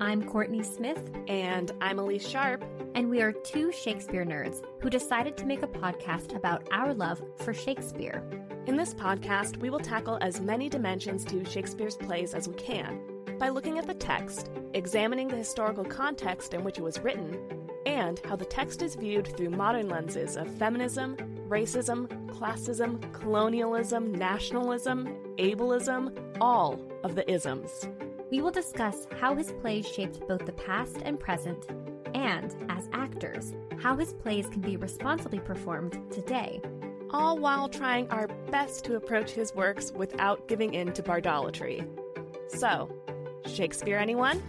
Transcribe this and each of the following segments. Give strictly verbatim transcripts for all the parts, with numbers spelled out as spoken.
I'm Courtney Smith. And I'm Elise Sharp. And we are two Shakespeare nerds who decided to make a podcast about our love for Shakespeare. In this podcast, we will tackle as many dimensions to Shakespeare's plays as we can by looking at the text, examining the historical context in which it was written, and how the text is viewed through modern lenses of feminism, racism, classism, colonialism, nationalism, ableism, all of the isms. We will discuss how his plays shaped both the past and present, and, as actors, how his plays can be responsibly performed today. All while trying our best to approach his works without giving in to bardolatry. So, Shakespeare, anyone?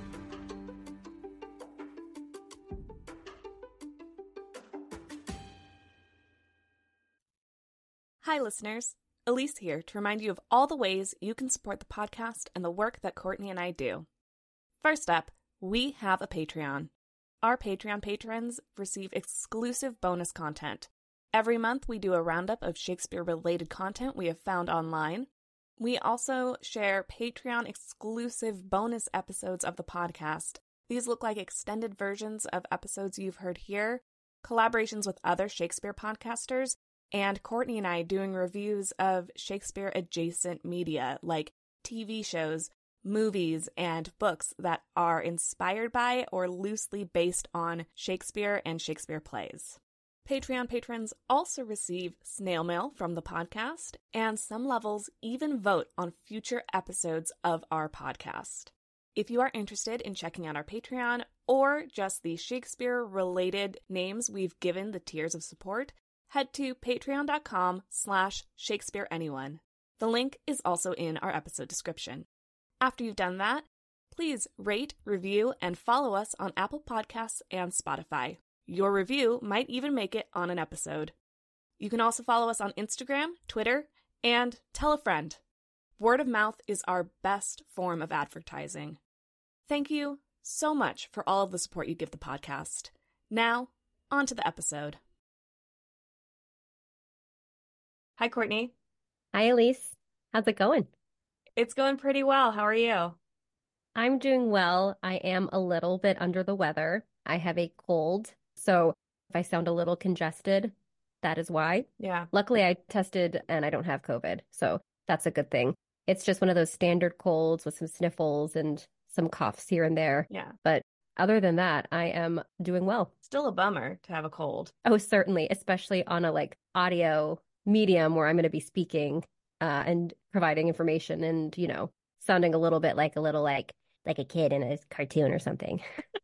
Hi, listeners. Elise here to remind you of all the ways you can support the podcast and the work that Courtney and I do. First up, we have a Patreon. Our Patreon patrons receive exclusive bonus content. Every month, we do a roundup of Shakespeare-related content we have found online. We also share Patreon-exclusive bonus episodes of the podcast. These look like extended versions of episodes you've heard here, collaborations with other Shakespeare podcasters, and Courtney and I doing reviews of Shakespeare-adjacent media, like T V shows, movies, and books that are inspired by or loosely based on Shakespeare and Shakespeare plays. Patreon patrons also receive snail mail from the podcast, and some levels even vote on future episodes of our podcast. If you are interested in checking out our Patreon, or just the Shakespeare-related names we've given the tiers of support, head to patreon.com slash shakespeareanyone. The link is also in our episode description. After you've done that, please rate, review, and follow us on Apple Podcasts and Spotify. Your review might even make it on an episode. You can also follow us on Instagram, Twitter, and tell a friend. Word of mouth is our best form of advertising. Thank you so much for all of the support you give the podcast. Now, on to the episode. Hi, Courtney. Hi, Elise. How's it going? It's going pretty well. How are you? I'm doing well. I am a little bit under the weather. I have a cold, so if I sound a little congested, that is why. Yeah. Luckily, I tested and I don't have COVID, so that's a good thing. It's just one of those standard colds with some sniffles and some coughs here and there. Yeah. But other than that, I am doing well. Still a bummer to have a cold. Oh, certainly, especially on a like audio medium where I'm going to be speaking uh, and providing information and, you know, sounding a little bit like a little like like a kid in a cartoon or something.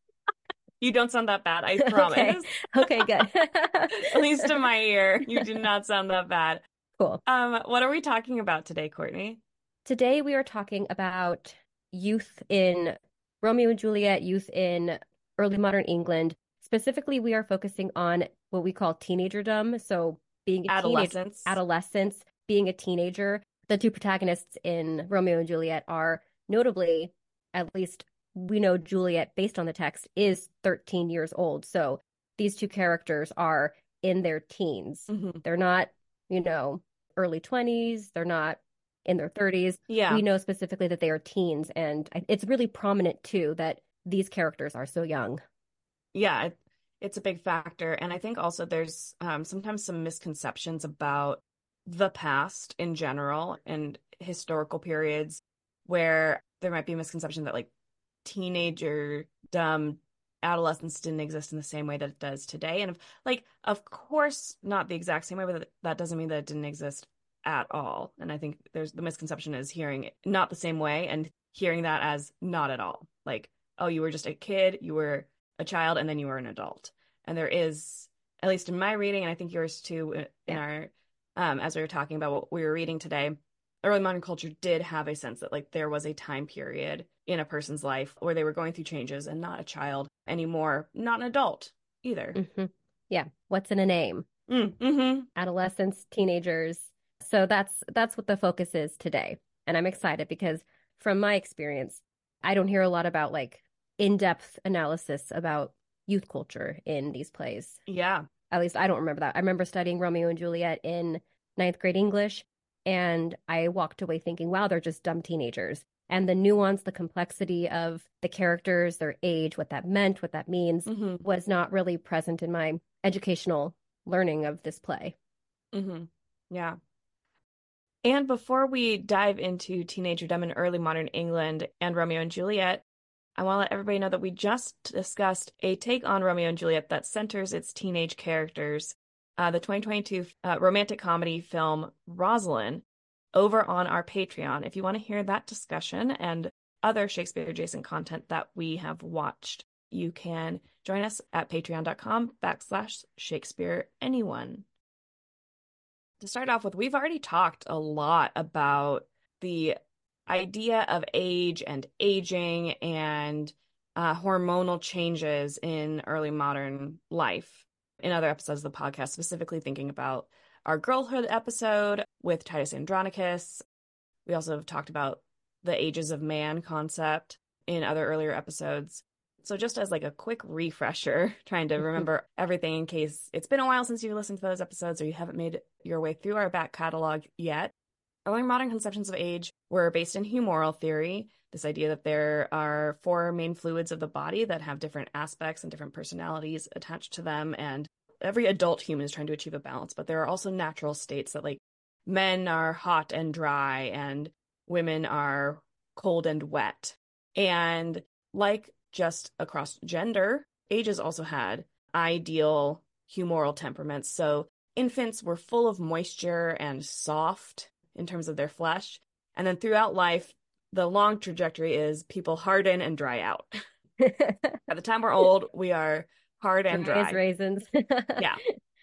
You don't sound that bad, I promise. Okay, okay, good. At least in my ear, you do not sound that bad. Cool. Um, what are we talking about today, Courtney? Today we are talking about youth in Romeo and Juliet, youth in early modern England. Specifically, we are focusing on what we call teenagerdom. So being a adolescence, teenage, adolescence, being a teenager. The two protagonists in Romeo and Juliet are notably, at least we know Juliet, based on the text, is thirteen years old. So these two characters are in their teens. Mm-hmm. They're not, you know, early twenties. They're not in their thirties. Yeah. We know specifically that they are teens. And it's really prominent, too, that these characters are so young. Yeah, it, it's a big factor. And I think also there's um, sometimes some misconceptions about the past in general and historical periods where there might be a misconception that like teenager dumb adolescence didn't exist in the same way that it does today. And if, like, of course, not the exact same way, but that doesn't mean that it didn't exist at all. And I think there's the misconception is hearing it not the same way and hearing that as not at all. Like, oh, you were just a kid, you were a child, and then you were an adult. And there is, at least in my reading, and I think yours too, in Yeah. our, um, as we were talking about what we were reading today, early modern culture did have a sense that like there was a time period in a person's life where they were going through changes and not a child anymore, not an adult either. Mm-hmm. Yeah. What's in a name? Mm, mm-hmm. Adolescents, teenagers. So that's that's what the focus is today. And I'm excited because from my experience, I don't hear a lot about like in-depth analysis about youth culture in these plays. Yeah. At least I don't remember that. I remember studying Romeo and Juliet in ninth grade English, and I walked away thinking, wow, they're just dumb teenagers. and the nuance, the complexity of the characters, their age, what that meant, what that means, mm-hmm. was not really present in my educational learning of this play. Mm-hmm. Yeah. And before we dive into teenagerdom in early modern England and Romeo and Juliet, I want to let everybody know that we just discussed a take on Romeo and Juliet that centers its teenage characters, uh, the twenty twenty-two uh, romantic comedy film Rosalind, over on our Patreon. If you want to hear that discussion and other Shakespeare-adjacent content that we have watched, you can join us at patreon.com backslash Shakespeare Anyone. To start off with, we've already talked a lot about the idea of age and aging and uh, hormonal changes in early modern life in other episodes of the podcast, specifically thinking about our girlhood episode with Titus Andronicus. We also have talked about the ages of man concept in other earlier episodes. So just as like a quick refresher, trying to remember everything in case it's been a while since you listened to those episodes or you haven't made your way through our back catalog yet. Early modern conceptions of age were based in humoral theory, this idea that there are four main fluids of the body that have different aspects and different personalities attached to them, and every adult human is trying to achieve a balance, but there are also natural states that, like, men are hot and dry and women are cold and wet. And like just across gender, ages also had ideal humoral temperaments. So infants were full of moisture and soft in terms of their flesh. And then throughout life, the long trajectory is people harden and dry out. By the time we're old, we are hard and dry. Dry as raisins. Yeah.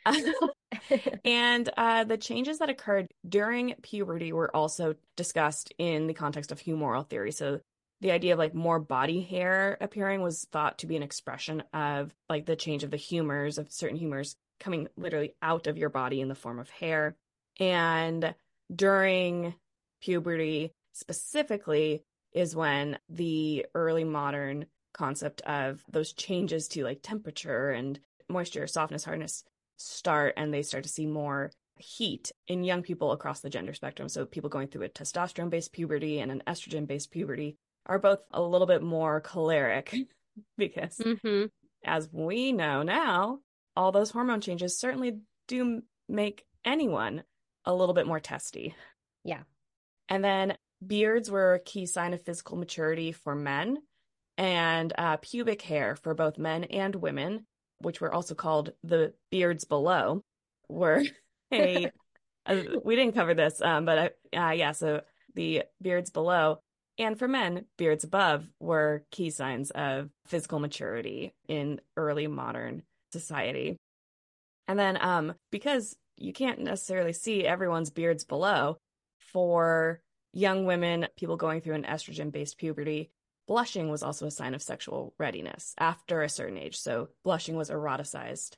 And uh, the changes that occurred during puberty were also discussed in the context of humoral theory. So the idea of like more body hair appearing was thought to be an expression of like the change of the humors, of certain humors coming literally out of your body in the form of hair. And during puberty specifically is when the early modern concept of those changes to like temperature and moisture, softness, hardness start, and they start to see more heat in young people across the gender spectrum. So people going through a testosterone-based puberty and an estrogen-based puberty are both a little bit more choleric because mm-hmm. as we know now, all those hormone changes certainly do make anyone a little bit more testy. Yeah. And then beards were a key sign of physical maturity for men, and uh, pubic hair for both men and women, which were also called the beards below, were a, a we didn't cover this, um, but uh, yeah, so the beards below, and for men, beards above were key signs of physical maturity in early modern society. And then um, because you can't necessarily see everyone's beards below, for young women, people going through an estrogen-based puberty, blushing was also a sign of sexual readiness after a certain age. So blushing was eroticized.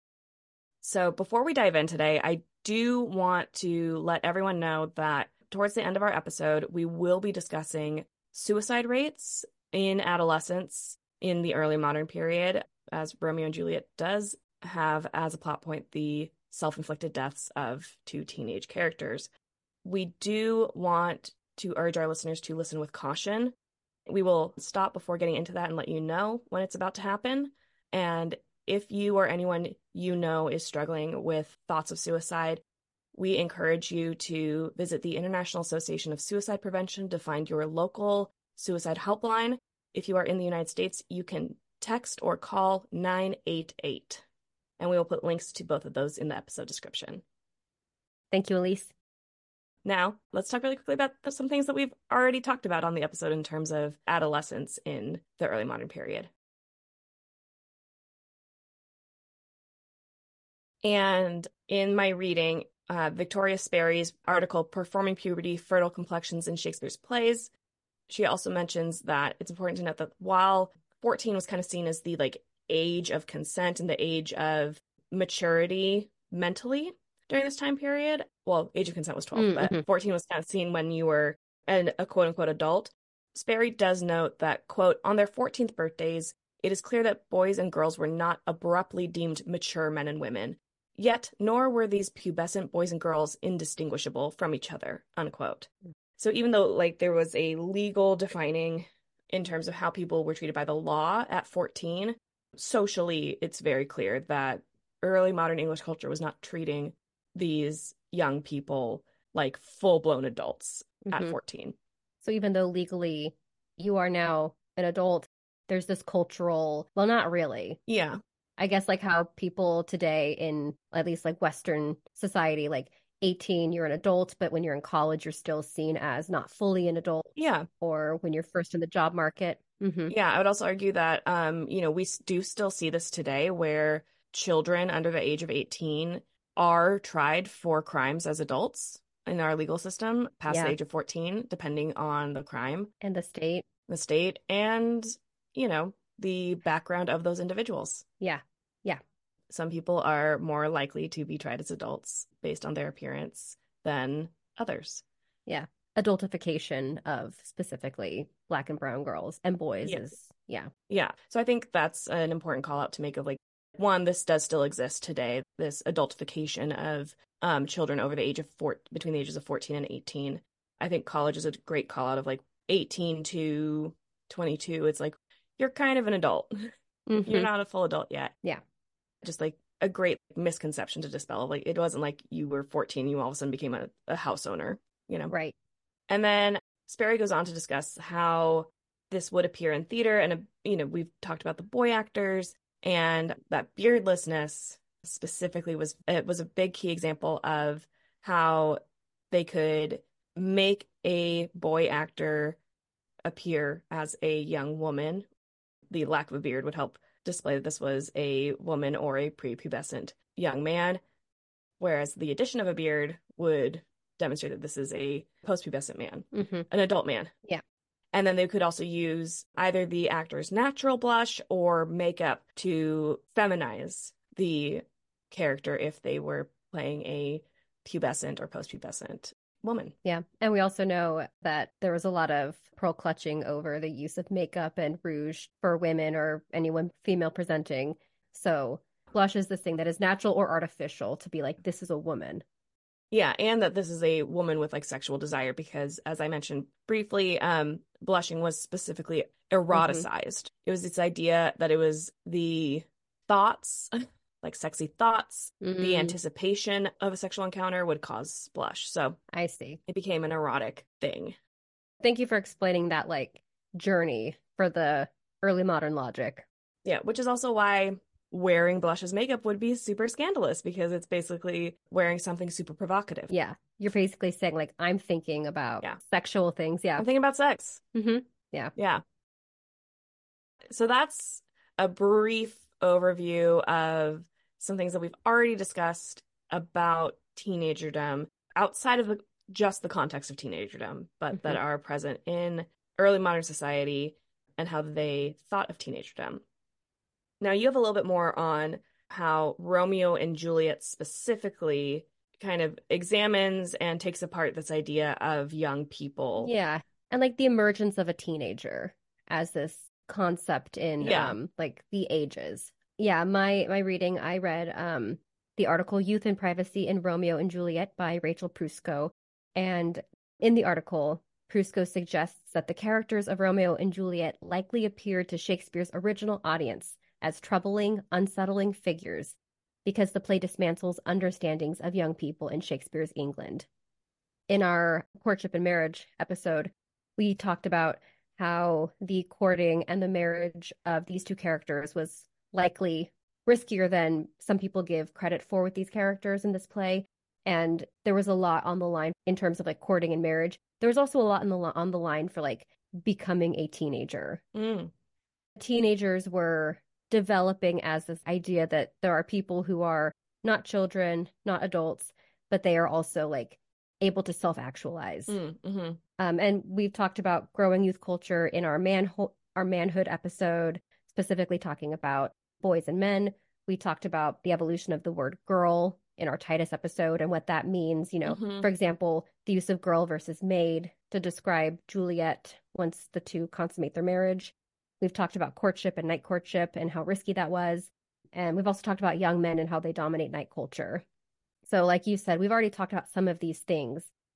So before we dive in today, I do want to let everyone know that towards the end of our episode, we will be discussing suicide rates in adolescence in the early modern period, as Romeo and Juliet does have as a plot point the self-inflicted deaths of two teenage characters. We do want to urge our listeners to listen with caution. We will stop before getting into that and let you know when it's about to happen. And if you or anyone you know is struggling with thoughts of suicide, we encourage you to visit the International Association of Suicide Prevention to find your local suicide helpline. If you are in the United States, you can text or call nine eight eight. And we will put links to both of those in the episode description. Thank you, Elise. Now, let's talk really quickly about some things that we've already talked about on the episode in terms of adolescence in the early modern period. And in my reading, uh, Victoria Sperry's article, Performing Puberty, Fertile Complexions in Shakespeare's Plays, she also mentions that it's important to note that while fourteen was kind of seen as the like age of consent and the age of maturity mentally during this time period, well, age of consent was twelve, mm-hmm. but fourteen was kind of seen when you were an, a quote-unquote adult. Sperry does note that, quote, on their fourteenth birthdays, it is clear that boys and girls were not abruptly deemed mature men and women, yet nor were these pubescent boys and girls indistinguishable from each other, unquote. So even though like there was a legal defining in terms of how people were treated by the law at fourteen, socially it's very clear that early modern English culture was not treating these young people like full-blown adults mm-hmm. at fourteen. So even though legally you are now an adult, there's this cultural, well, not really. Yeah. I guess like how people today in at least like Western society, like eighteen, you're an adult, but when you're in college, you're still seen as not fully an adult. Yeah. Or when you're first in the job market. Mm-hmm. Yeah, I would also argue that, um, you know, we do still see this today where children under the age of eighteen are tried for crimes as adults in our legal system past yeah. the age of fourteen, depending on the crime. And the state. The state and, you know, the background of those individuals. Yeah. Yeah. Some people are more likely to be tried as adults based on their appearance than others. Yeah. Adultification of specifically Black and brown girls and boys yeah. is, yeah. Yeah. So I think that's an important call out to make of like, one, this does still exist today, this adultification of um, children over the age of four, between the ages of fourteen and eighteen. I think college is a great call out of like eighteen to twenty-two. It's like, you're kind of an adult. Mm-hmm. You're not a full adult yet. Yeah. Just like a great misconception to dispel. Like it wasn't like you were fourteen, you all of a sudden became a, a house owner, you know? Right. And then Sperry goes on to discuss how this would appear in theater. And, you know, we've talked about the boy actors and that beardlessness specifically was, it was a big key example of how they could make a boy actor appear as a young woman. The lack of a beard would help display that this was a woman or a prepubescent young man, whereas the addition of a beard would demonstrate that this is a postpubescent man, mm-hmm. an adult man. Yeah. And then they could also use either the actor's natural blush or makeup to feminize the character if they were playing a pubescent or postpubescent woman. Yeah. And we also know that there was a lot of pearl clutching over the use of makeup and rouge for women or anyone female presenting. So blush is this thing that is natural or artificial to be like, this is a woman. Yeah, and that this is a woman with like sexual desire because, as I mentioned briefly, um, blushing was specifically eroticized. Mm-hmm. It was this idea that it was the thoughts, like sexy thoughts, mm-hmm. the anticipation of a sexual encounter would cause blush. So I see. It became an erotic thing. Thank you for explaining that like journey for the early modern logic. Yeah, which is also why wearing blush as makeup would be super scandalous because it's basically wearing something super provocative. Yeah. You're basically saying like, I'm thinking about yeah. sexual things. Yeah. I'm thinking about sex. Mm-hmm. Yeah. Yeah. So that's a brief overview of some things that we've already discussed about teenagerdom outside of the, just the context of teenagerdom, but mm-hmm. that are present in early modern society and how they thought of teenagerdom. Now, you have a little bit more on how Romeo and Juliet specifically kind of examines and takes apart this idea of young people. Yeah. And like the emergence of a teenager as this concept in yeah. um like the ages. Yeah, my my reading, I read um the article Youth and Privacy in Romeo and Juliet by Rachel Prusko. And in the article, Prusko suggests that the characters of Romeo and Juliet likely appeared to Shakespeare's original audience as troubling, unsettling figures because the play dismantles understandings of young people in Shakespeare's England. In our courtship and marriage episode, we talked about how the courting and the marriage of these two characters was likely riskier than some people give credit for with these characters in this play. And there was a lot on the line in terms of like courting and marriage. There was also a lot on the, on the line for like becoming a teenager. Mm. Teenagers were developing as this idea that there are people who are not children, not adults, but they are also like able to self-actualize. Mm-hmm. Um, and we've talked about growing youth culture in our man our manhood episode, specifically talking about boys and men. We talked about the evolution of the word girl in our Titus episode and what that means. You know, mm-hmm. for example, the use of girl versus maid to describe Juliet once the two consummate their marriage. We've talked about courtship and night courtship and how risky that was. And we've also talked about young men and how they dominate night culture. So like you said, we've already talked about some of these things.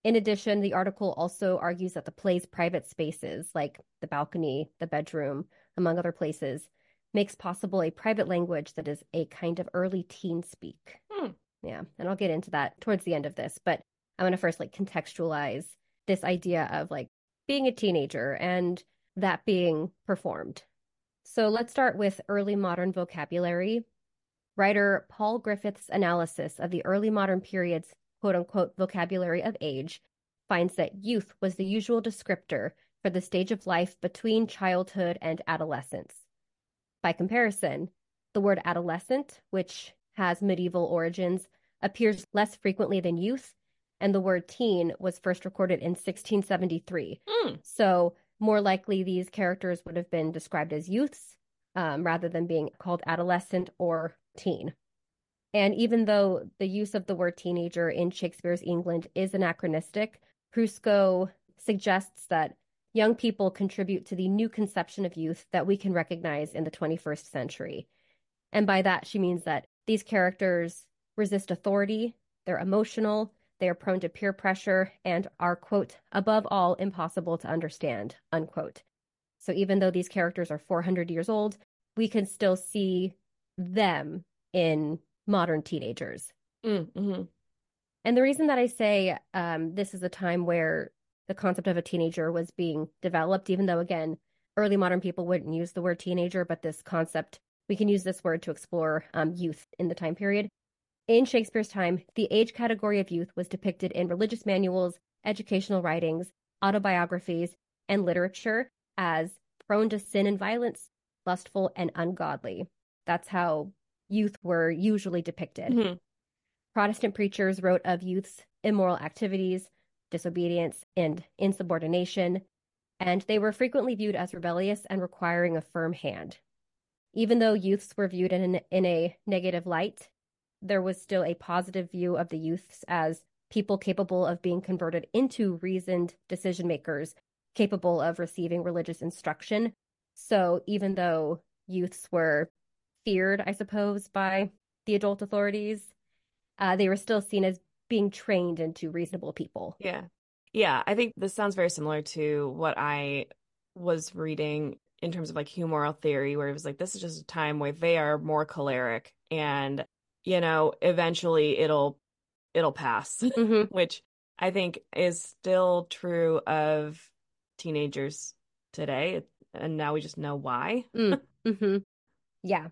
In addition, the article also argues that the play's private spaces, like the balcony, the bedroom, among other places, makes possible a private language that is a kind of early teen speak. Hmm. Yeah, and I'll get into that towards the end of this, but I want to first like contextualize this idea of like being a teenager and that being performed. So let's start with early modern vocabulary. Writer Paul Griffith's analysis of the early modern period's quote-unquote vocabulary of age finds that youth was the usual descriptor for the stage of life between childhood and adolescence. By comparison, the word adolescent, which has medieval origins, appears less frequently than youth, and the word teen was first recorded in sixteen seventy-three. Mm. So more likely these characters would have been described as youths um, rather than being called adolescent or teen. And even though the use of the word teenager in Shakespeare's England is anachronistic, Prusko suggests that young people contribute to the new conception of youth that we can recognize in the twenty-first century. And by that, she means that these characters resist authority, they're emotional, they are prone to peer pressure, and are, quote, above all, impossible to understand, unquote. So even though these characters are four hundred years old, we can still see them in modern teenagers. Mm-hmm. And the reason that I say um, this is a time where the concept of a teenager was being developed, even though, again, early modern people wouldn't use the word teenager, but this concept, we can use this word to explore um, youth in the time period. In Shakespeare's time, the age category of youth was depicted in religious manuals, educational writings, autobiographies, and literature as prone to sin and violence, lustful, and ungodly. That's how youth were usually depicted. Mm-hmm. Protestant preachers wrote of youth's immoral activities, disobedience, and insubordination, and they were frequently viewed as rebellious and requiring a firm hand. Even though youths were viewed in, an, in a negative light, there was still a positive view of the youths as people capable of being converted into reasoned decision makers, capable of receiving religious instruction. So even though youths were feared, I suppose, by the adult authorities, uh, they were still seen as being trained into reasonable people. Yeah. Yeah, I think this sounds very similar to what I was reading in terms of like humoral theory, where it was like, this is just a time where they are more choleric and, you know, eventually it'll, it'll pass, Mm-hmm. which I think is still true of teenagers today. And now we just know why. Mm. Mm-hmm. Yeah.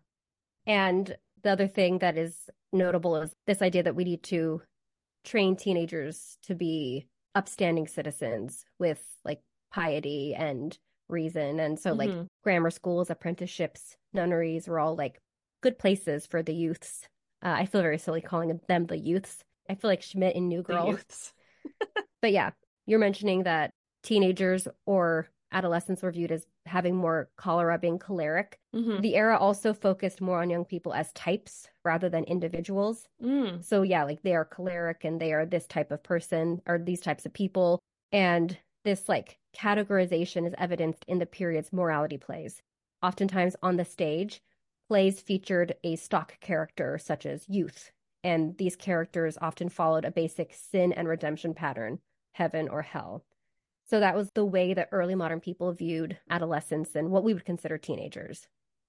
And the other thing that is notable is this idea that we need to train teenagers to be upstanding citizens with like piety and reason. And so like Mhm. grammar schools, apprenticeships, nunneries were all like good places for the youths. Uh, I feel very silly calling them the youths. I feel like Schmidt in New The Girl. youths. But yeah, you're mentioning that teenagers or adolescents were viewed as having more cholera, being choleric. Mhm. The era also focused more on young people as types rather than individuals. Mm. So yeah, like they are choleric and they are this type of person or these types of people. And this like categorization is evidenced in the period's morality plays. Oftentimes on the stage, plays featured a stock character such as youth, and these characters often followed a basic sin and redemption pattern, heaven or hell. So that was the way that early modern people viewed adolescents and what we would consider teenagers.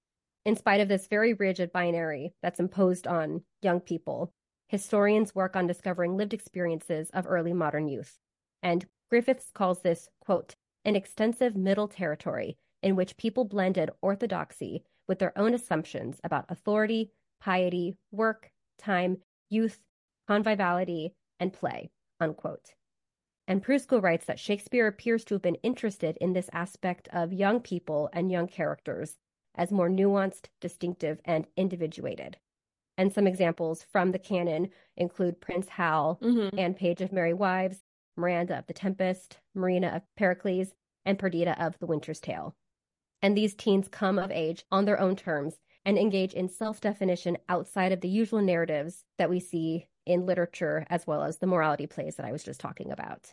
In spite of this very rigid binary that's imposed on young people, historians work on discovering lived experiences of early modern youth. And Griffiths calls this, quote, an extensive middle territory in which people blended orthodoxy with their own assumptions about authority, piety, work, time, youth, conviviality, and play, unquote. And Prusko writes that Shakespeare appears to have been interested in this aspect of young people and young characters as more nuanced, distinctive, and individuated. And some examples from the canon include Prince Hal, Mhm. Anne Page of Merry Wives, Miranda of The Tempest, Marina of Pericles, and Perdita of The Winter's Tale. And these teens come of age on their own terms and engage in self-definition outside of the usual narratives that we see in literature, as well as the morality plays that I was just talking about.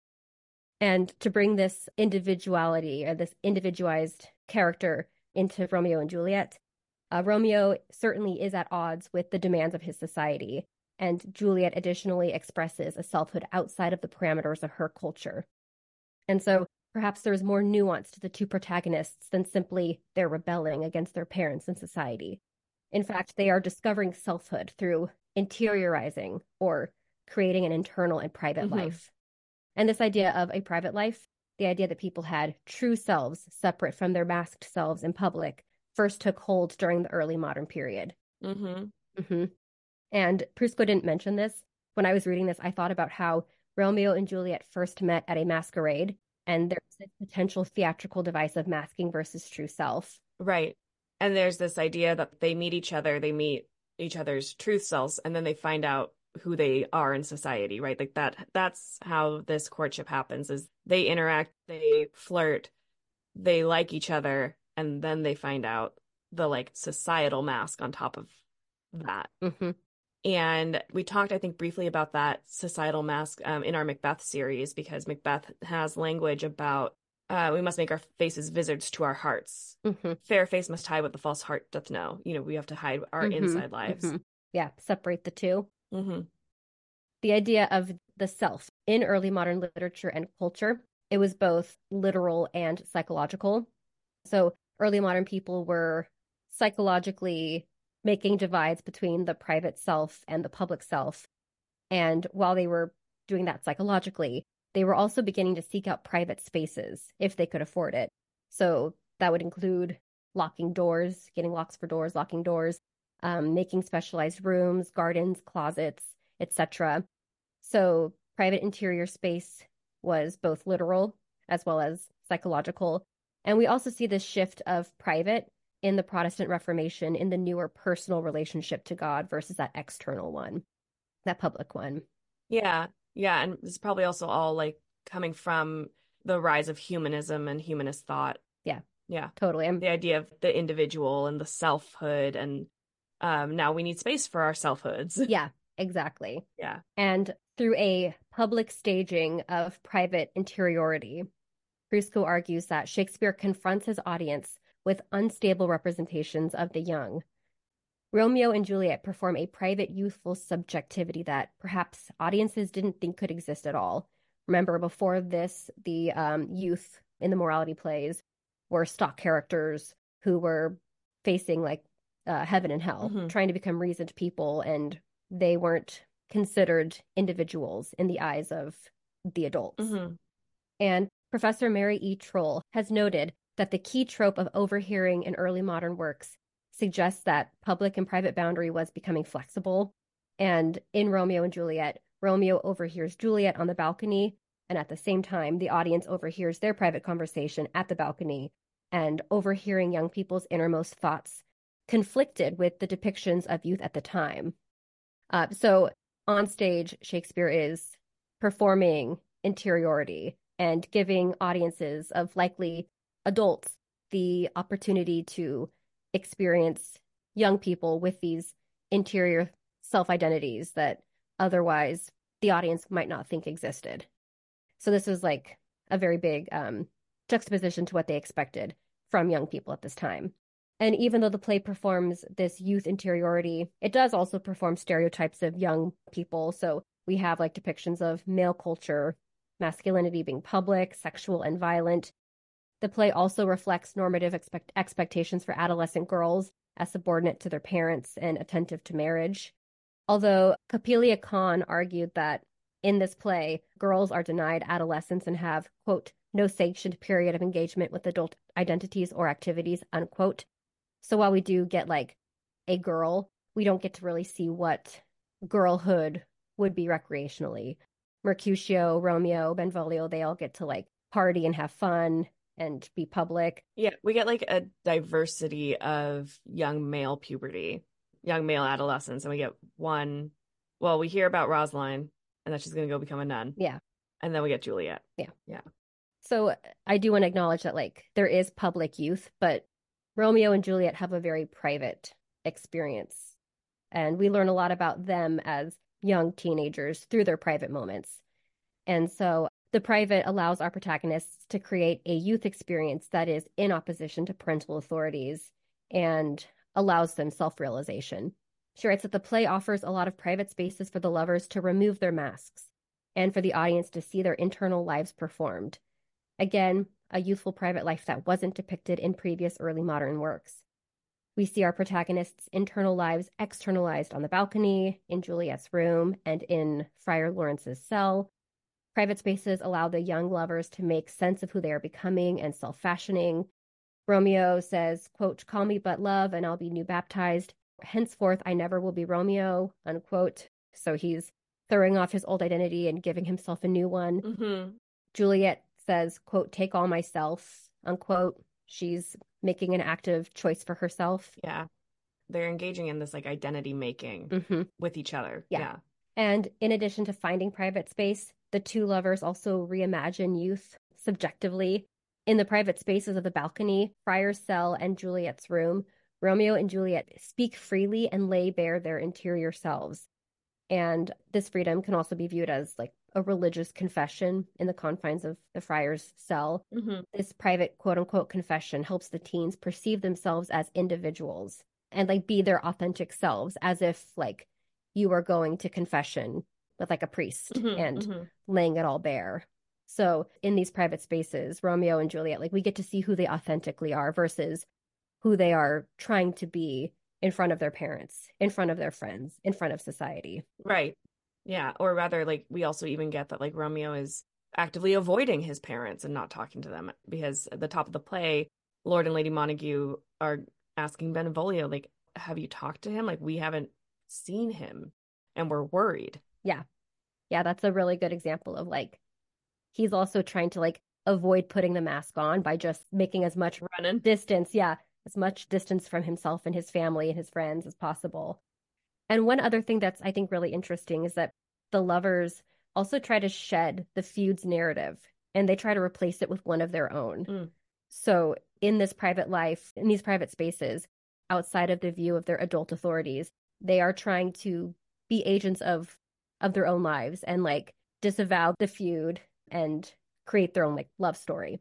And to bring this individuality or this individualized character into Romeo and Juliet, uh, Romeo certainly is at odds with the demands of his society. And Juliet additionally expresses a selfhood outside of the parameters of her culture. And so perhaps there's more nuance to the two protagonists than simply they're rebelling against their parents and society. In fact, they are discovering selfhood through interiorizing or creating an internal and private mm-hmm. life. And this idea of a private life, the idea that people had true selves separate from their masked selves in public, first took hold during the early modern period. Mm-hmm. Mm-hmm. And Prisco didn't mention this. When I was reading this, I thought about how Romeo and Juliet first met at a masquerade, and there's this potential theatrical device of masking versus true self. Right. And there's this idea that they meet each other, they meet each other's truth selves, and then they find out who they are in society, right? Like that, that's how this courtship happens, is they interact, they flirt, they like each other, and then they find out the like societal mask on top of that. Mm-hmm. And we talked, I think, briefly about that societal mask um, in our Macbeth series, because Macbeth has language about uh, we must make our faces visage to our hearts. Mm-hmm. Fair face must hide what the false heart doth know. You know, we have to hide our mm-hmm. inside lives. Mm-hmm. Yeah, separate the two. Mm-hmm. The idea of the self in early modern literature and culture, it was both literal and psychological. So early modern people were psychologically making divides between the private self and the public self. And while they were doing that psychologically, they were also beginning to seek out private spaces if they could afford it. So that would include locking doors, getting locks for doors, locking doors, um, making specialized rooms, gardens, closets, et cetera. So private interior space was both literal as well as psychological. And we also see this shift of private in the Protestant Reformation in the newer personal relationship to God versus that external one, that public one. Yeah, yeah. And it's probably also all like coming from the rise of humanism and humanist thought. Yeah. Yeah. Totally. I'm... The idea of the individual and the selfhood, and um, now we need space for our selfhoods. Yeah, exactly. Yeah. And through a public staging of private interiority, Prisco argues that Shakespeare confronts his audience with unstable representations of the young. Romeo and Juliet perform a private, youthful subjectivity that perhaps audiences didn't think could exist at all. Remember, before this, the um, youth in the morality plays were stock characters who were facing like uh, heaven and hell, mm-hmm. trying to become reasoned people, and they weren't considered individuals in the eyes of the adults. Mm-hmm. And Professor Mary E. Troll has noted that the key trope of overhearing in early modern works suggests that public and private boundary was becoming flexible. And in Romeo and Juliet, Romeo overhears Juliet on the balcony, and at the same time, the audience overhears their private conversation at the balcony, and overhearing young people's innermost thoughts conflicted with the depictions of youth at the time. Uh, so on stage, Shakespeare is performing interiority and giving audiences of likely adults the opportunity to experience young people with these interior self-identities that otherwise the audience might not think existed. So this was like a very big um, juxtaposition to what they expected from young people at this time. And even though the play performs this youth interiority, it does also perform stereotypes of young people. So we have like depictions of male culture, masculinity being public, sexual and violent. The play also reflects normative expect- expectations for adolescent girls as subordinate to their parents and attentive to marriage. Although Copilia Khan argued that in this play, girls are denied adolescence and have, quote, no sanctioned period of engagement with adult identities or activities, unquote. So while we do get like a girl, we don't get to really see what girlhood would be recreationally. Mercutio, Romeo, Benvolio, they all get to like party and have fun and be public. Yeah, we get like a diversity of young male puberty, young male adolescence, and we get one, well, we hear about Rosaline and that she's going to go become a nun. Yeah. And then we get Juliet. Yeah. Yeah. So I do want to acknowledge that like there is public youth, but Romeo and Juliet have a very private experience. And we learn a lot about them as young teenagers through their private moments. And so the private allows our protagonists to create a youth experience that is in opposition to parental authorities and allows them self-realization. She writes that the play offers a lot of private spaces for the lovers to remove their masks and for the audience to see their internal lives performed. Again, a youthful private life that wasn't depicted in previous early modern works. We see our protagonists' internal lives externalized on the balcony, in Juliet's room, and in Friar Lawrence's cell. Private spaces allow the young lovers to make sense of who they are becoming and self-fashioning. Romeo says, quote, "Call me but love and I'll be new baptized. Henceforth, I never will be Romeo," unquote. So he's throwing off his old identity and giving himself a new one. Mm-hmm. Juliet says, quote, "Take all myself," unquote. She's making an active choice for herself. Yeah. They're engaging in this like identity making mm-hmm. with each other. Yeah. yeah. And in addition to finding private space, the two lovers also reimagine youth subjectively. In the private spaces of the balcony, Friar's cell, and Juliet's room, Romeo and Juliet speak freely and lay bare their interior selves. And this freedom can also be viewed as like a religious confession in the confines of the friar's cell. Mm-hmm. This private quote unquote confession helps the teens perceive themselves as individuals and like be their authentic selves, as if like you are going to confession with like a priest mm-hmm, and mm-hmm. laying it all bare. So in these private spaces, Romeo and Juliet, like we get to see who they authentically are versus who they are trying to be in front of their parents, in front of their friends, in front of society. Right. Yeah. Or rather, like, we also even get that, like, Romeo is actively avoiding his parents and not talking to them, because at the top of the play, Lord and Lady Montague are asking Benvolio, like, have you talked to him? Like, we haven't seen him and we're worried. Yeah. Yeah. That's a really good example of like, he's also trying to like avoid putting the mask on by just making as much running distance. Yeah. As much distance from himself and his family and his friends as possible. And one other thing that's, I think, really interesting is that the lovers also try to shed the feud's narrative and they try to replace it with one of their own. Mm. So in this private life, in these private spaces, outside of the view of their adult authorities, they are trying to be agents of of their own lives and like disavow the feud and create their own like love story.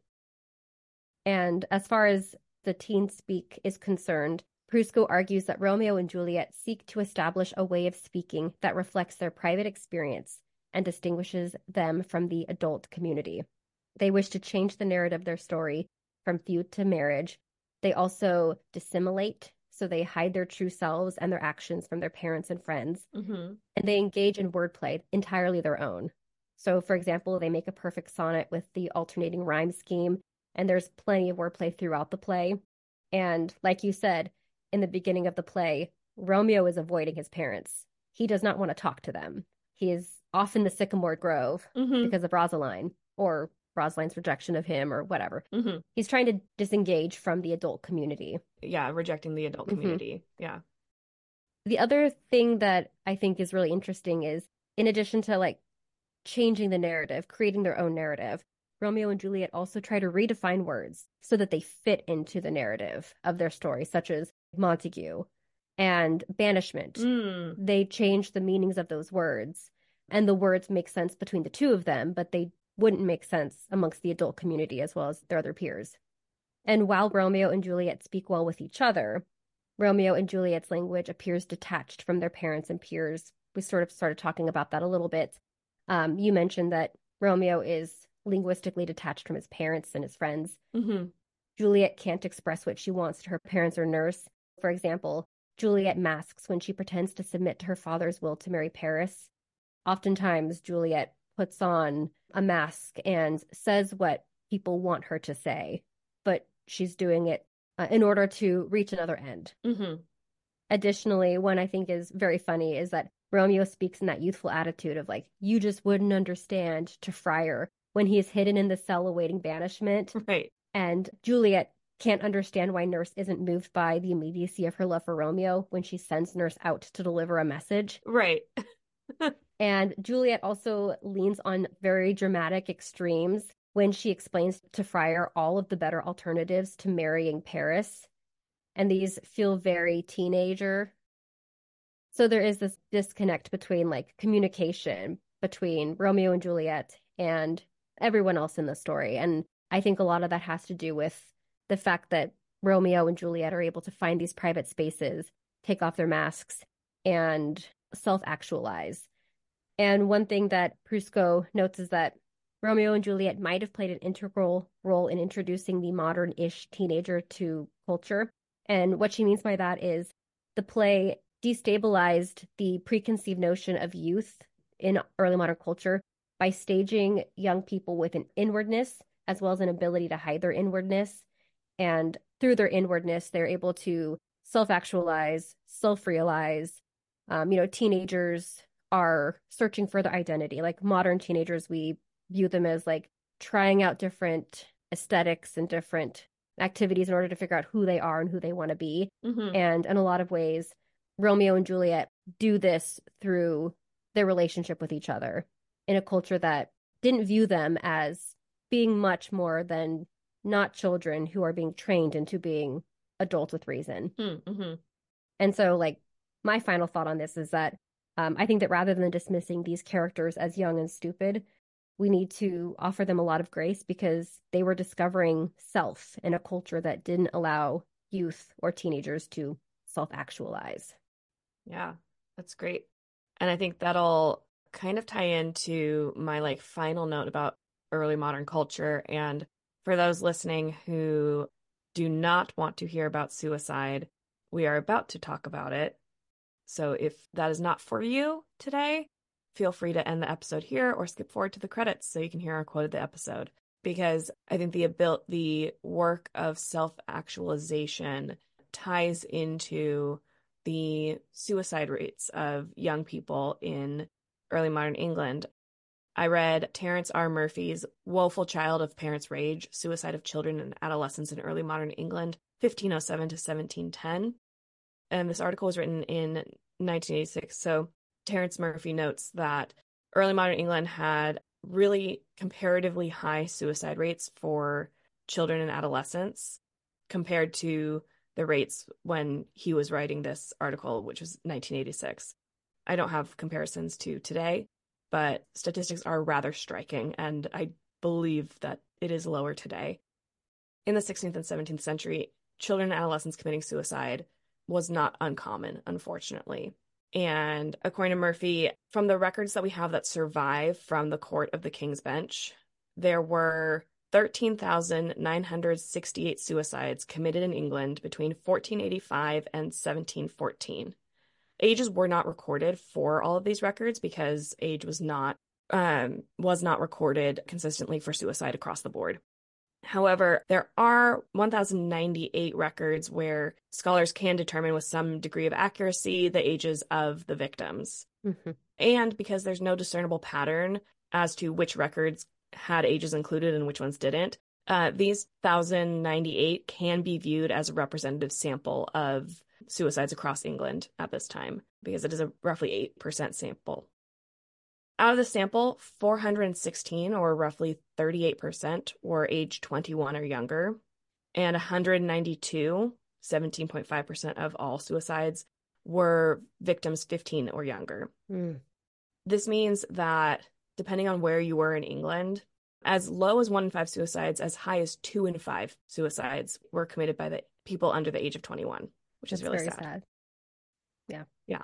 And as far as the teen speak is concerned, Prusco argues that Romeo and Juliet seek to establish a way of speaking that reflects their private experience and distinguishes them from the adult community. They wish to change the narrative of their story from feud to marriage. They also dissimulate, so they hide their true selves and their actions from their parents and friends. Mm-hmm. And they engage in wordplay entirely their own. So, for example, they make a perfect sonnet with the alternating rhyme scheme, and there's plenty of wordplay throughout the play. And like you said, in the beginning of the play, Romeo is avoiding his parents. He does not want to talk to them. He is off in the sycamore grove mm-hmm. because of Rosaline, or Rosaline's rejection of him, or whatever. Mm-hmm. He's trying to disengage from the adult community. Yeah, rejecting the adult community. Mm-hmm. Yeah. The other thing that I think is really interesting is, in addition to like changing the narrative, creating their own narrative, Romeo and Juliet also try to redefine words so that they fit into the narrative of their story, such as Montague and banishment. Mm. They change the meanings of those words, and the words make sense between the two of them, but they wouldn't make sense amongst the adult community as well as their other peers. And while Romeo and Juliet speak well with each other, Romeo and Juliet's language appears detached from their parents and peers. We sort of started talking about that a little bit. Um, you mentioned that Romeo is linguistically detached from his parents and his friends. Mm-hmm. Juliet can't express what she wants to her parents or nurse. For example, Juliet masks when she pretends to submit to her father's will to marry Paris. Oftentimes, Juliet puts on a mask and says what people want her to say, but she's doing it uh, in order to reach another end. Mm-hmm. Additionally, one I think is very funny is that Romeo speaks in that youthful attitude of like, you just wouldn't understand, to Friar when he is hidden in the cell awaiting banishment. Right. And Juliet can't understand why Nurse isn't moved by the immediacy of her love for Romeo when she sends Nurse out to deliver a message. Right. And Juliet also leans on very dramatic extremes when she explains to Friar all of the better alternatives to marrying Paris. And these feel very teenager. So there is this disconnect between like communication between Romeo and Juliet and everyone else in the story. And I think a lot of that has to do with the fact that Romeo and Juliet are able to find these private spaces, take off their masks, and self-actualize. And one thing that Prusco notes is that Romeo and Juliet might have played an integral role in introducing the modern-ish teenager to culture. And what she means by that is the play destabilized the preconceived notion of youth in early modern culture by staging young people with an inwardness as well as an ability to hide their inwardness. And through their inwardness, they're able to self-actualize, self-realize. Um, you know, teenagers are searching for their identity. Like modern teenagers, we view them as like trying out different aesthetics and different activities in order to figure out who they are and who they want to be. Mm-hmm. And in a lot of ways, Romeo and Juliet do this through their relationship with each other in a culture that didn't view them as being much more than not children who are being trained into being adults with reason. Mm-hmm. And so, like, my final thought on this is that um, I think that rather than dismissing these characters as young and stupid, we need to offer them a lot of grace because they were discovering self in a culture that didn't allow youth or teenagers to self-actualize. Yeah, that's great. And I think that'll kind of tie into my like final note about early modern culture. And for those listening who do not want to hear about suicide, we are about to talk about it. So if that is not for you today, feel free to end the episode here or skip forward to the credits so you can hear our quote of the episode. Because I think the abil- the work of self-actualization ties into the suicide rates of young people in early modern England. I read Terence R. Murphy's Woeful Child of Parents' Rage, Suicide of Children and Adolescents in Early Modern England, fifteen oh seven to seventeen ten. And this article was written in nineteen eighty-six. So Terence Murphy notes that early modern England had really comparatively high suicide rates for children and adolescents compared to the rates when he was writing this article, which was nineteen eighty-six. I don't have comparisons to today, but statistics are rather striking, and I believe that it is lower today. In the sixteenth and seventeenth century, children and adolescents committing suicide was not uncommon, unfortunately. And according to Murphy, from the records that we have that survive from the Court of the King's Bench, there were thirteen thousand nine hundred sixty-eight suicides committed in England between fourteen eighty-five and seventeen fourteen. Ages were not recorded for all of these records because age was not um, was not recorded consistently for suicide across the board. However, there are one thousand ninety-eight records where scholars can determine with some degree of accuracy the ages of the victims. Mm-hmm. And because there's no discernible pattern as to which records had ages included and which ones didn't, uh, these one thousand ninety-eight can be viewed as a representative sample of suicides across England at this time, because it is a roughly eight percent sample. Out of the sample, four hundred sixteen, or roughly thirty-eight percent, were age twenty-one or younger, and one hundred ninety-two, seventeen point five percent of all suicides, were victims fifteen or younger. Mm. This means that, depending on where you were in England, as low as one in five suicides, as high as two in five suicides were committed by the people under the age of twenty-one, which That's is really very sad. sad. Yeah. Yeah.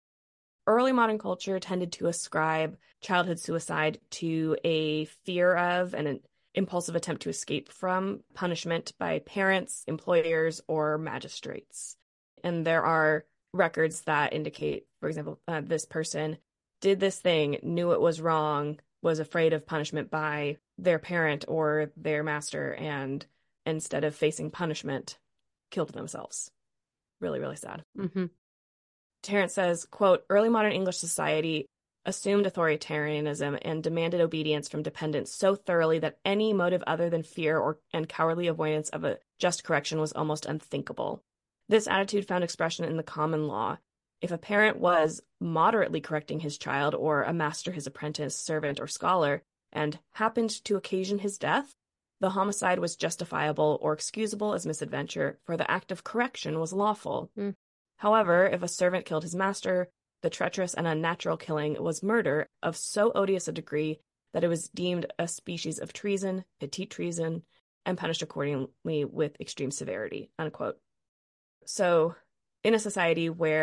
Early modern culture tended to ascribe childhood suicide to a fear of and an impulsive attempt to escape from punishment by parents, employers, or magistrates. And there are records that indicate, for example, uh, this person did this thing, knew it was wrong, was afraid of punishment by their parent or their master, and instead of facing punishment, killed themselves. Really, really sad. Mm-hmm. Terence says, quote, early modern English society assumed authoritarianism and demanded obedience from dependents so thoroughly that any motive other than fear or and cowardly avoidance of a just correction was almost unthinkable. This attitude found expression in the common law. If a parent was moderately correcting his child, or a master his apprentice, servant, or scholar, and happened to occasion his death, the homicide was justifiable or excusable as misadventure, for the act of correction was lawful. Mm. However, if a servant killed his master, the treacherous and unnatural killing was murder of so odious a degree that it was deemed a species of treason, petite treason, and punished accordingly with extreme severity, unquote. So, in a society where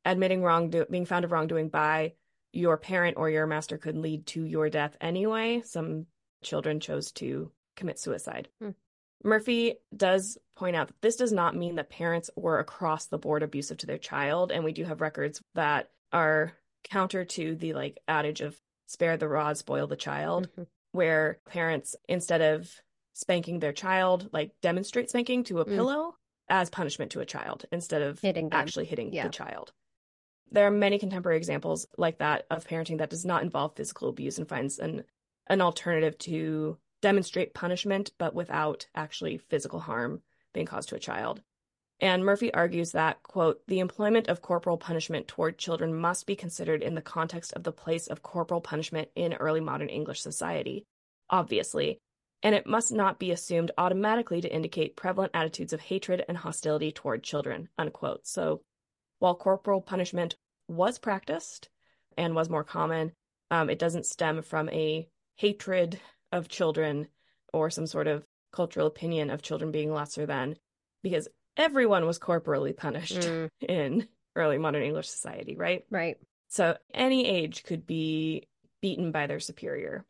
admitting wrongdoing, being found of wrongdoing by your parent or your master could lead to your death anyway. Some children chose to commit suicide. Hmm. Murphy does point out that this does not mean that parents were across the board abusive to their child, and we do have records that are counter to the like adage of spare the rod, spoil the child, mm-hmm. where parents, instead of spanking their child, like demonstrate spanking to a mm. pillow as punishment to a child instead of hitting actually hitting yeah. the child. There are many contemporary examples like that of parenting that does not involve physical abuse and finds an an alternative to demonstrate punishment, but without actually physical harm being caused to a child. And Murphy argues that, quote, the employment of corporal punishment toward children must be considered in the context of the place of corporal punishment in early modern English society, obviously, and it must not be assumed automatically to indicate prevalent attitudes of hatred and hostility toward children, unquote. So while corporal punishment was practiced and was more common, um, it doesn't stem from a hatred of children or some sort of cultural opinion of children being lesser than, because everyone was corporally punished mm. in early modern English society, right? Right. So any age could be beaten by their superior.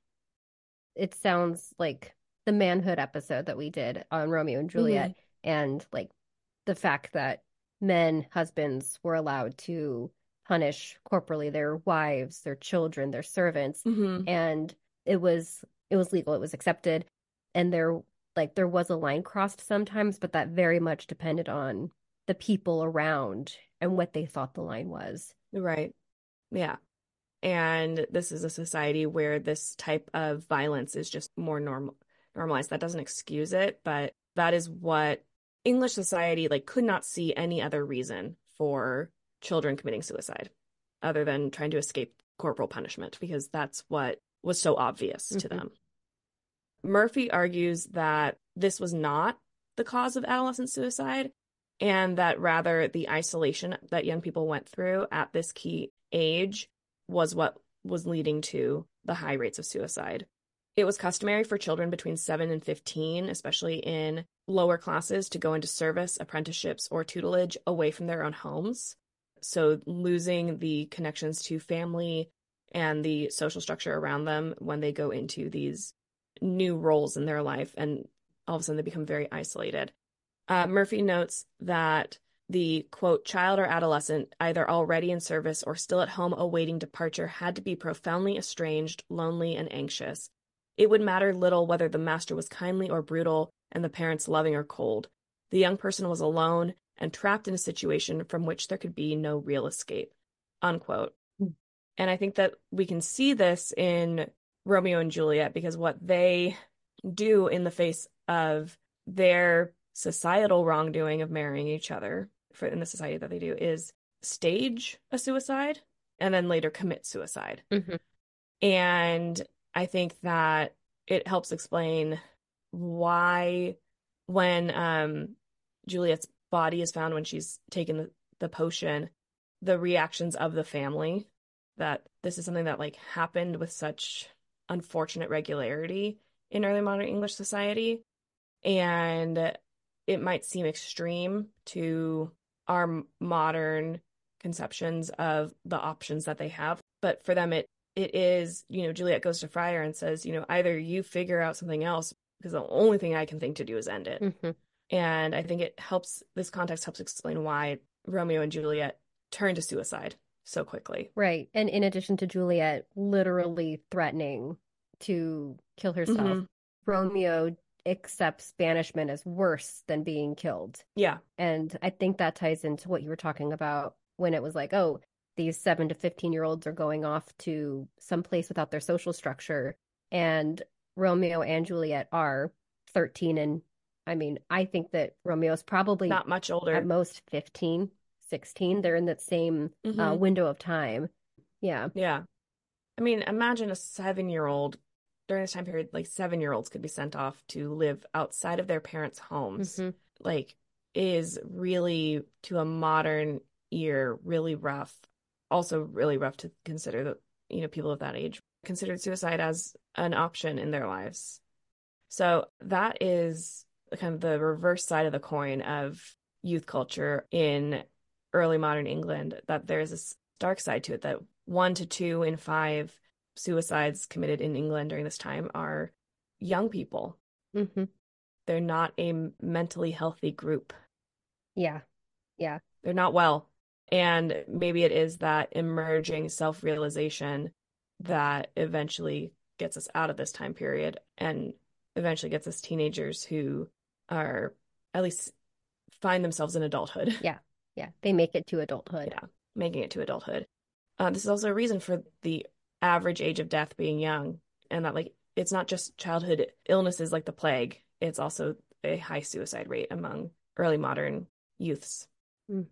It sounds like the manhood episode that we did on Romeo and Juliet, mm-hmm. and like the fact that men, husbands, were allowed to punish corporally their wives, their children, their servants, mm-hmm. and it was it was legal, it was accepted, and there like there was a line crossed sometimes, but that very much depended on the people around and what they thought the line was. Right. Yeah. And this is a society where this type of violence is just more normal normalized. That doesn't excuse it, but that is what English society like could not see any other reason for children committing suicide other than trying to escape corporal punishment, because that's what was so obvious mm-hmm. to them. Murphy argues that this was not the cause of adolescent suicide, and that rather the isolation that young people went through at this key age was what was leading to the high rates of suicide. It was customary for children between seven and fifteen, especially in lower classes, to go into service, apprenticeships, or tutelage away from their own homes. So losing the connections to family and the social structure around them when they go into these new roles in their life, and all of a sudden they become very isolated. Uh, Murphy notes that the, quote, child or adolescent, either already in service or still at home awaiting departure, had to be profoundly estranged, lonely, and anxious. It would matter little whether the master was kindly or brutal and the parents loving or cold. The young person was alone and trapped in a situation from which there could be no real escape, unquote. Mm. And I think that we can see this in Romeo and Juliet, because what they do in the face of their societal wrongdoing of marrying each other for in the society that they do is stage a suicide and then later commit suicide. Mm-hmm. And I think that it helps explain why when um, Juliet's body is found when she's taken the, the potion, the reactions of the family, that this is something that like happened with such unfortunate regularity in early modern English society. And it might seem extreme to our modern conceptions of the options that they have, but for them it it is, you know, Juliet goes to Friar and says, you know, either you figure out something else, because the only thing I can think to do is end it. Mm-hmm. And I think it helps, this context helps explain why Romeo and Juliet turn to suicide so quickly. Right. And in addition to Juliet literally threatening to kill herself, mm-hmm. Romeo accepts banishment as worse than being killed. Yeah. And I think that ties into what you were talking about when it was like, oh, these seven to fifteen year olds are going off to some place without their social structure. And Romeo and Juliet are thirteen. And I mean, I think that Romeo's probably not much older, at most fifteen, sixteen. They're in that same mm-hmm. uh, window of time. Yeah. Yeah. I mean, imagine a seven year old during this time period, like seven year olds could be sent off to live outside of their parents' homes. Mm-hmm. Like, is really, to a modern ear, really rough. Also really rough to consider that, you know, people of that age considered suicide as an option in their lives. So that is kind of the reverse side of the coin of youth culture in early modern England, that there's this dark side to it, that one to two in five suicides committed in England during this time are young people. Mm-hmm. They're not a mentally healthy group. Yeah. Yeah. They're not well. And maybe it is that emerging self-realization that eventually gets us out of this time period and eventually gets us teenagers who are at least find themselves in adulthood. Yeah. Yeah. They make it to adulthood. Yeah. Making it to adulthood. Uh, this is also a reason for the average age of death being young, and that like it's not just childhood illnesses like the plague, it's also a high suicide rate among early modern youths. Mm.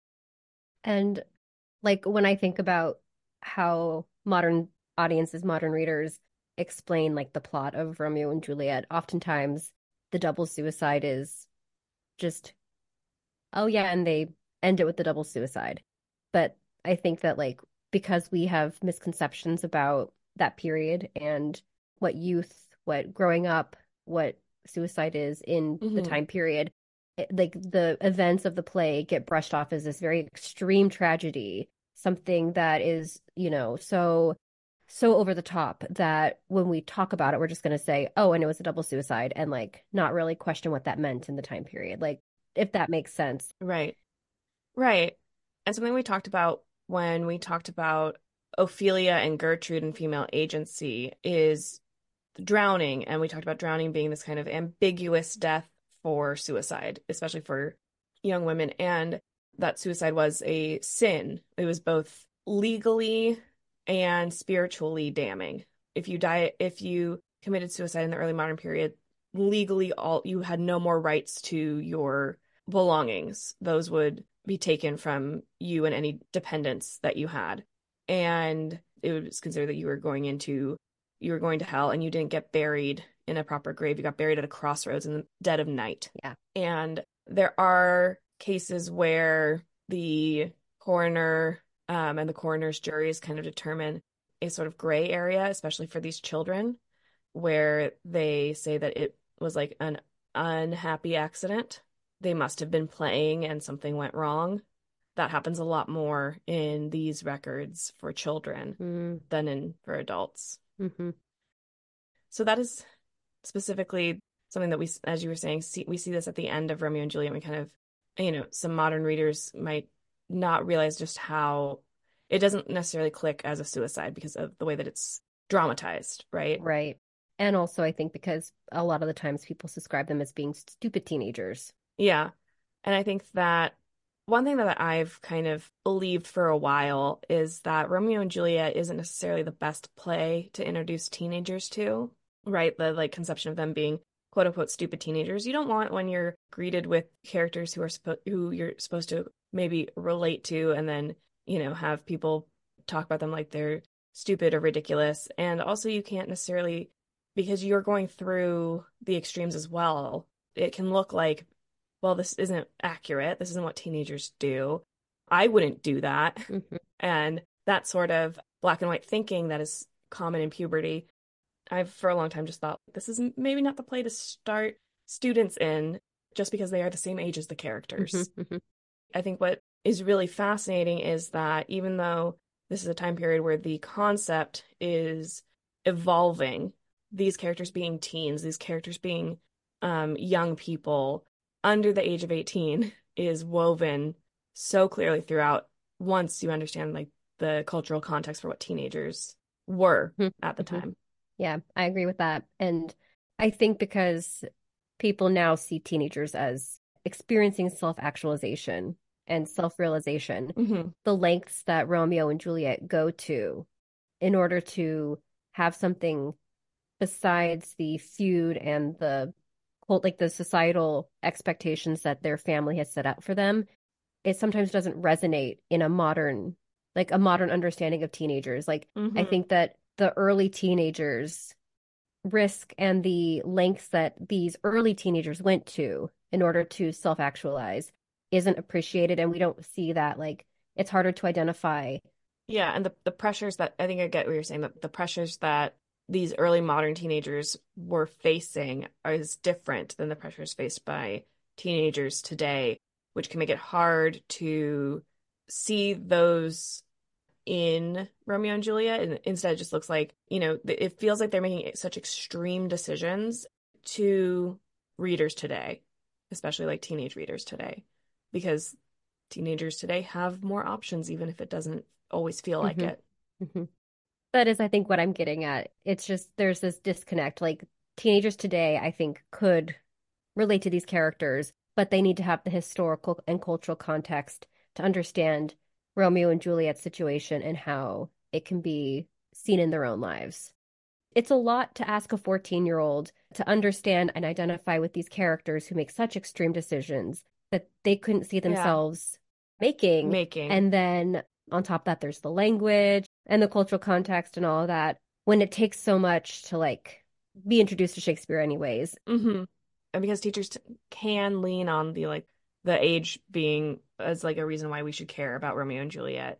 And like when I think about how modern audiences, modern readers explain like the plot of Romeo and Juliet, oftentimes the double suicide is just, oh yeah, and they end it with the double suicide. But I think that like because we have misconceptions about that period and what youth, what growing up, what suicide is in mm-hmm. the time period, it, like the events of the play get brushed off as this very extreme tragedy, something that is, you know, so so over the top that when we talk about it, we're just going to say, oh, and it was a double suicide, and like not really question what that meant in the time period, like if that makes sense. Right. Right. And something we talked about when we talked about Ophelia and Gertrude and female agency is drowning. And we talked about drowning being this kind of ambiguous death for suicide, especially for young women. And that suicide was a sin. It was both legally and spiritually damning. If you die, if you committed suicide in the early modern period, legally all you had no more rights to your belongings. Those would be taken from you and any dependents that you had. And it was considered that you were going into, you were going to hell, and you didn't get buried in a proper grave. You got buried at a crossroads in the dead of night. Yeah. And there are cases where the coroner um, and the coroner's juries kind of determine a sort of gray area, especially for these children, where they say that it was like an unhappy accident. They must have been playing and something went wrong. That happens a lot more in these records for children mm. than in for adults. Mm-hmm. So that is specifically something that we, as you were saying, see, we see this at the end of Romeo and Juliet. We kind of, you know, some modern readers might not realize just how it doesn't necessarily click as a suicide because of the way that it's dramatized, right? Right. And also I think because a lot of the times people describe them as being stupid teenagers. Yeah. And I think that one thing that I've kind of believed for a while is that Romeo and Juliet isn't necessarily the best play to introduce teenagers to, right? The like conception of them being quote unquote stupid teenagers. You don't want when you're greeted with characters who are supposed who you're supposed to maybe relate to, and then, you know, have people talk about them like they're stupid or ridiculous. And also you can't necessarily, because you're going through the extremes as well, it can look like, well, this isn't accurate. This isn't what teenagers do. I wouldn't do that. Mm-hmm. And that sort of black and white thinking that is common in puberty, I've for a long time just thought this is maybe not the play to start students in just because they are the same age as the characters. Mm-hmm. I think what is really fascinating is that even though this is a time period where the concept is evolving, these characters being teens, these characters being um, young people under the age of eighteen is woven so clearly throughout once you understand like the cultural context for what teenagers were mm-hmm. at the time. Yeah, I agree with that. And I think because people now see teenagers as experiencing self-actualization and self-realization, mm-hmm. the lengths that Romeo and Juliet go to in order to have something besides the feud and the like the societal expectations that their family has set out for them, it sometimes doesn't resonate in a modern, like a modern understanding of teenagers. Like, mm-hmm. I think that the early teenagers risk and the lengths that these early teenagers went to in order to self-actualize isn't appreciated. And we don't see that, like, it's harder to identify. Yeah. And the, the pressures that, I think I get what you're saying, that the pressures that these early modern teenagers were facing is different than the pressures faced by teenagers today, which can make it hard to see those in Romeo and Juliet, and instead it just looks like, you know, it feels like they're making such extreme decisions to readers today, especially like teenage readers today, because teenagers today have more options, even if it doesn't always feel like Mm-hmm. it. Mm-hmm. That is, I think, what I'm getting at. It's just there's this disconnect. Like teenagers today, I think, could relate to these characters, but they need to have the historical and cultural context to understand Romeo and Juliet's situation and how it can be seen in their own lives. It's a lot to ask a fourteen-year-old to understand and identify with these characters who make such extreme decisions that they couldn't see themselves yeah. making. Making. And then on top of that, there's the language and the cultural context and all of that, when it takes so much to like be introduced to Shakespeare anyways. Mm-hmm. And because teachers t- can lean on the like the age being as like a reason why we should care about Romeo and Juliet.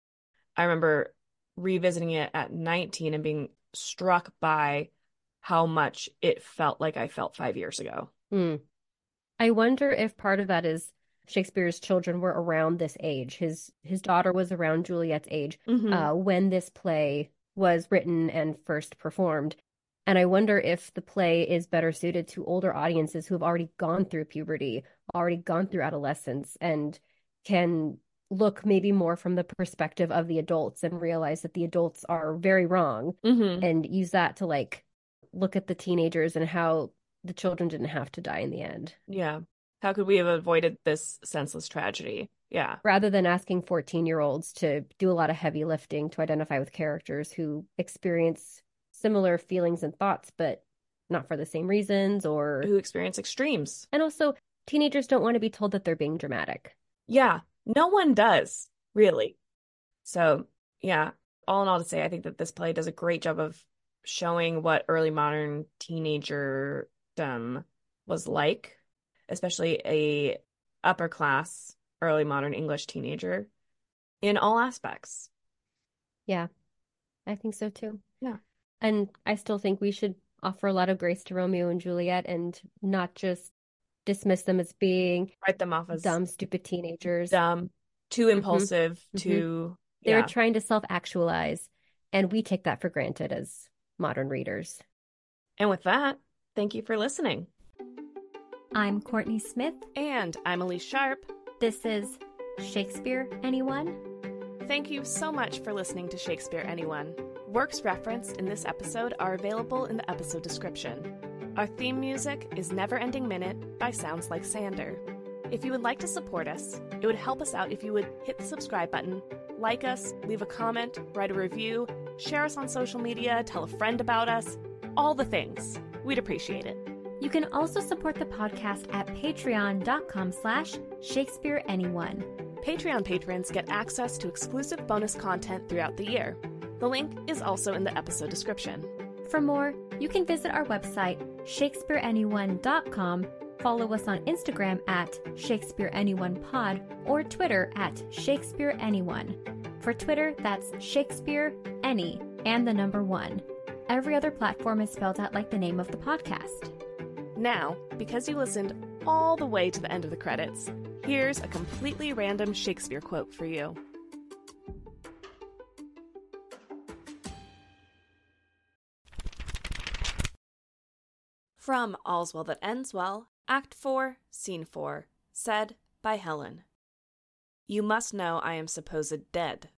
I remember revisiting it at nineteen and being struck by how much it felt like I felt five years ago. Mm. I wonder if part of that is Shakespeare's children were around this age. His his daughter was around Juliet's age mm-hmm. uh, when this play was written and first performed. And I wonder if the play is better suited to older audiences who have already gone through puberty, already gone through adolescence, and can look maybe more from the perspective of the adults and realize that the adults are very wrong mm-hmm. and use that to like look at the teenagers and how the children didn't have to die in the end. Yeah. How could we have avoided this senseless tragedy? Yeah. Rather than asking fourteen-year-olds to do a lot of heavy lifting to identify with characters who experience similar feelings and thoughts, but not for the same reasons, or who experience extremes. And also, teenagers don't want to be told that they're being dramatic. Yeah, no one does, really. So, yeah, all in all to say, I think that this play does a great job of showing what early modern teenagerdom was like, especially a upper class early modern English teenager in all aspects. Yeah, I think so too. Yeah. And I still think we should offer a lot of grace to Romeo and Juliet and not just dismiss them as being write them off as dumb, stupid teenagers. Dumb, too impulsive, mm-hmm. too... They're yeah. trying to self-actualize, and we take that for granted as modern readers. And with that, thank you for listening. I'm Courtney Smith. And I'm Elise Sharp. This is Shakespeare, Anyone? Thank you so much for listening to Shakespeare, Anyone. Works referenced in this episode are available in the episode description. Our theme music is Never Ending Minute by Sounds Like Sander. If you would like to support us, it would help us out if you would hit the subscribe button, like us, leave a comment, write a review, share us on social media, tell a friend about us, all the things. We'd appreciate it. You can also support the podcast at patreon.com slash Shakespeare Anyone. Patreon patrons get access to exclusive bonus content throughout the year. The link is also in the episode description. For more, you can visit our website, shakespeare anyone dot com, follow us on Instagram at Shakespeare Anyone Pod, or Twitter at Shakespeare Anyone. For Twitter, that's Shakespeare Any and the number one. Every other platform is spelled out like the name of the podcast. Now, because you listened all the way to the end of the credits, here's a completely random Shakespeare quote for you. From All's Well That Ends Well, Act four, Scene four, said by Helen. You must know I am supposed dead.